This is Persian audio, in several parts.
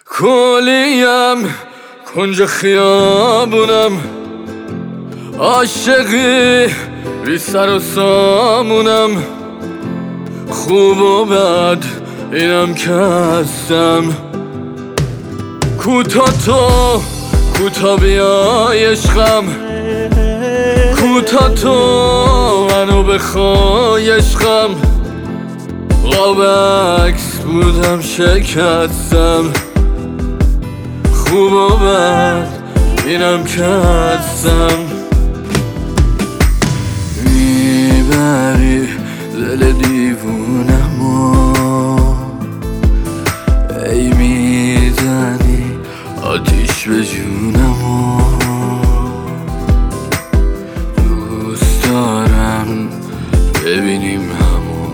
کلیم کنج خیابونم، عاشقی بی سر و سامونم، خوب و بد اینم که هستم. کوتا تو کوتا بیای عشقم، کوتا تو منو بخوای عشقم. قاب عکس بودم شکستم، خوب و بد اینم که هستم. میبری دل دیوونمو، ای میزنی آتیش به جونمو. دوست دارم ببینیم همو.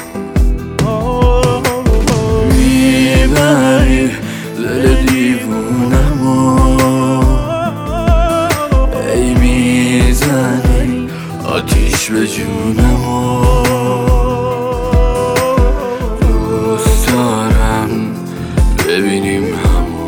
میبری دل دیوونمو، ای میزنی آتیش به جونمو. دوست دارم ببینیم همو.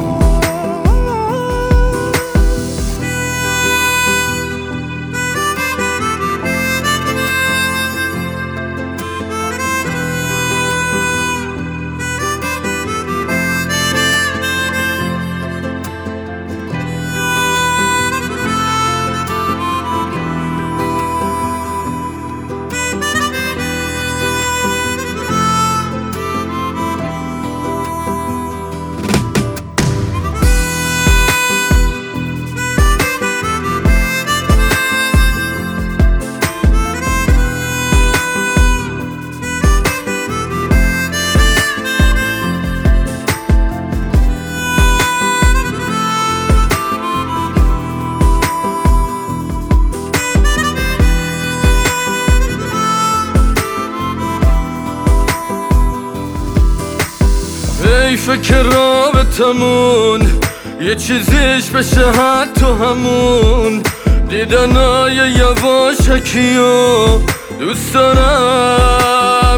حیفه که رابطمون یه چیزیش بشه حتی همون دیدنای یواشکیو دوست دارم.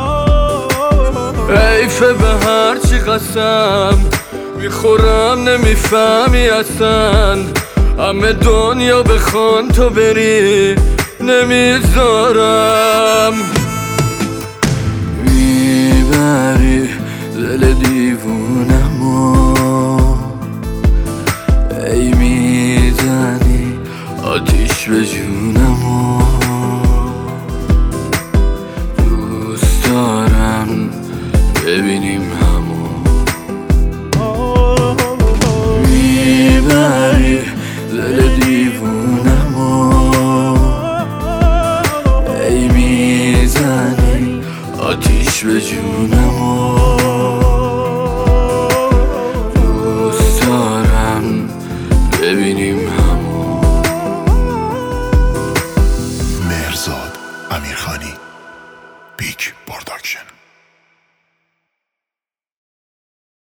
حیفه به هرچی قسم میخورم نمیفهمی اصلا، همه دنیا بخوان تو بری نمیذارم. میبری دل دیوونمو، ای میزنی آتیش به جونمو. دوست دارم ببینیم همو. میبری دل دیوونمو، ای میزنی آتیش به جونمو. ببینیم همو. مهرزاد امیرخانی.